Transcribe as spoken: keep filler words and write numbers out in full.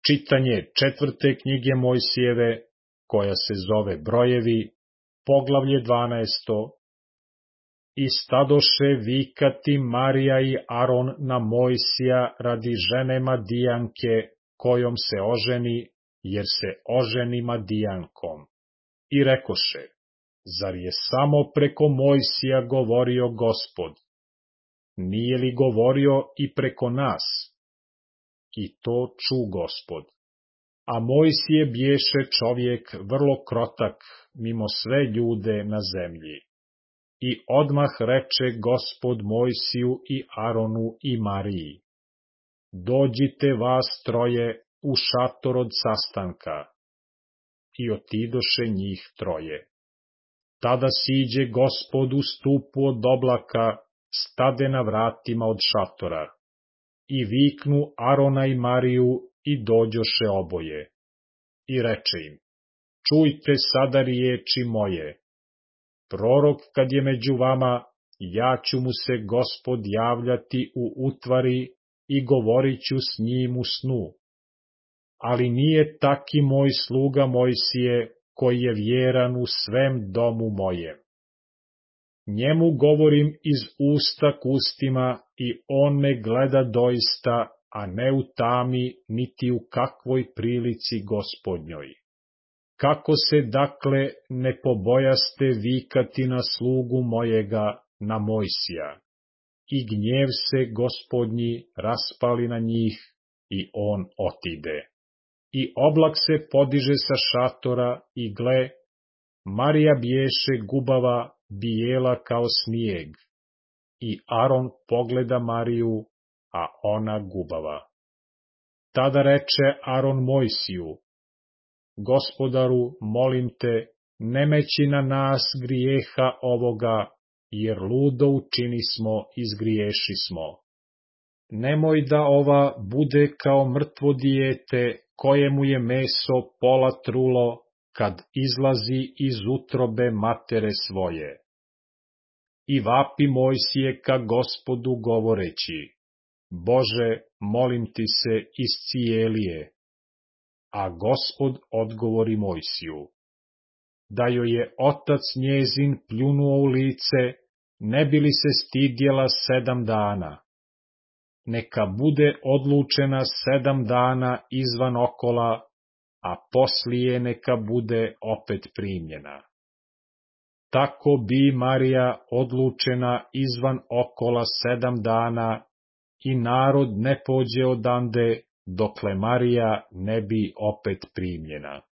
Čitanje četvrte knjige Mojsijeve, koja se zove Brojevi, poglavlje dvanaesto. I stadoše vikati Marija i Aron na Mojsija radi žene Madijanke, kojom se oženi, jer se oženi Madijankom. I rekoše, zar je samo preko Mojsija govorio Gospod? Nije li govorio i preko nas? I to ču Gospod. A Mojsije bješe čovjek vrlo krotak mimo sve ljude na zemlji. I odmah reče Gospod Mojsiju i Aronu i Mariji, dođite vas troje u šator od sastanka. I otidoše njih troje. Tada siđe Gospod u stupu od oblaka, stade na vratima od šatora. I viknu Arona i Mariju i dođoše oboje. I reče im, čujte sada riječi moje. Prorok kad je među vama, ja ću mu se Gospod javljati u utvari i govorit ću s njim u snu. Ali nije taki moj sluga Mojsije, koji je vjeran u svem domu mojem. Njemu govorim iz usta k ustima i on me gleda doista, a ne u tami niti u kakvoj prilici Gospodnjoj. Kako se dakle ne pobojaste vikati na slugu mojega, na Mojsija? I gnjev se Gospodnji raspali na njih i on otide. I oblak se podiže sa šatora i gle, Marija bješe gubava, bijela kao snijeg. I Aron pogleda Mariju, a ona gubava. Tada reče Aron Mojsiju, Gospodaru, molim te, ne meći na nas grijeha ovoga, jer ludo učini smo i zgriješi smo. Nemoj da ova bude kao mrtvo dijete, kojemu je meso pola trulo, kad izlazi iz utrobe matere svoje. I vapi Mojsije ka Gospodu govoreći, Bože, molim ti se iscijelije. A Gospod odgovori Mojsiju, da joj je otac njezin pljunuo u lice, ne bi li se stidjela sedam dana. Neka bude odlučena sedam dana izvan okola, a poslije neka bude opet primljena. Tako bi Marija odlučena izvan okola sedam dana i narod ne pođe odande, dokle Marija ne bi opet primljena.